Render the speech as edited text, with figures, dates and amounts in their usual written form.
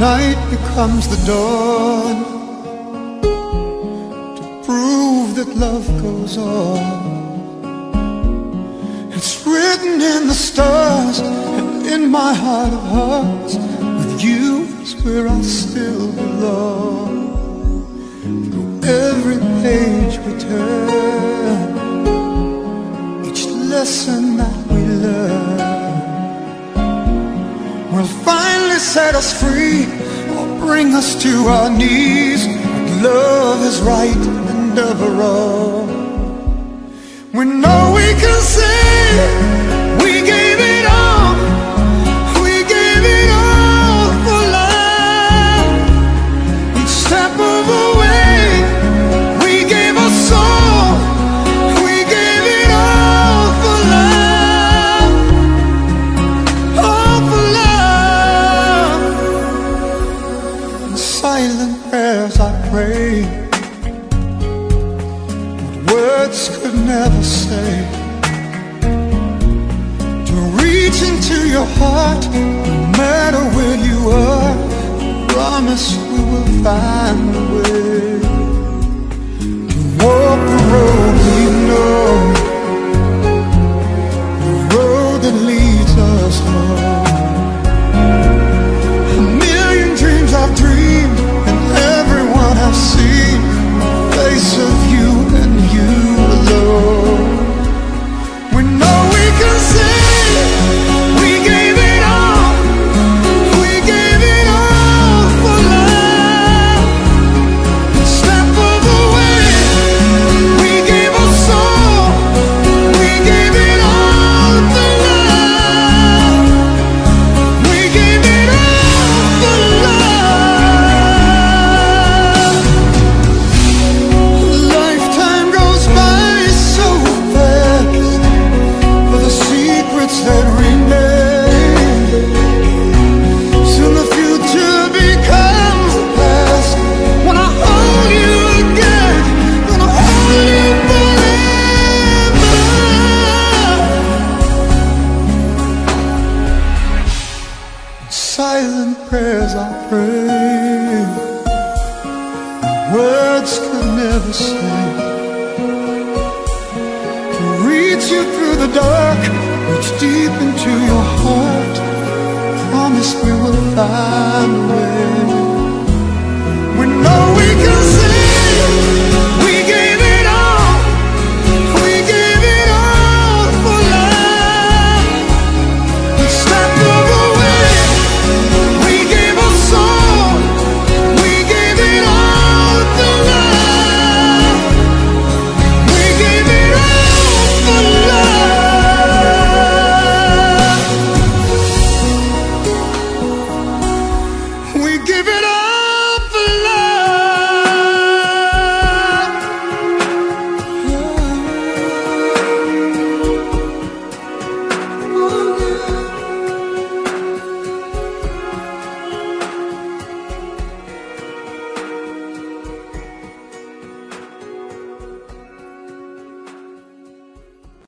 night becomes the dawn to prove that love goes on. It's written in the stars and in my heart of hearts, with you is where I still belong. Through every page we turn, each lesson that we learn will finally set us free or bring us to our knees. But love is right and ever wrong. We know we can say we gave it all. We gave it all for love. Each step of the way, we gave our soul. We gave it all for love. All for love. In silent prayers I pray, words could never say, to reach into your heart, no matter where you are. Promise we will find a way to walk the road we know, the road that leads us home. A million dreams I've dreamed, and everyone I've seen, the face of you and you alone. We know we can say we gave it all. We gave it all for love. Step of the way, we gave our soul. We gave it all for love. We gave it all for love. Lifetime goes by so fast for the secrets that remain. Soon the future becomes the past. When I hold you again, gonna hold you forever. Silent prayers I pray, words could never say, to reach you through the dark, reach deep into your heart. Promise we will find a way. We know we can say